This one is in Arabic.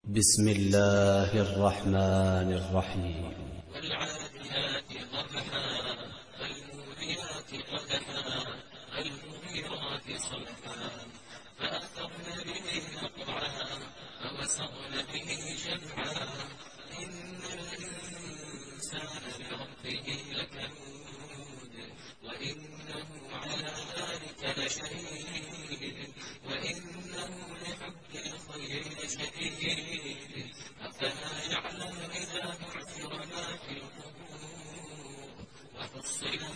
بسم الله الرحمن الرحيم. والعاديات ضبحا فالموريات قدحا فالمغيرات صبحا فأثرن به نقعا فوسطن به جمعا إن الإنسان لربه لكنود وإنه على ذلك لشهيد وإنه لحب الخير لشديد أفلا يعلم إذا بعثر ما في القبور وحصل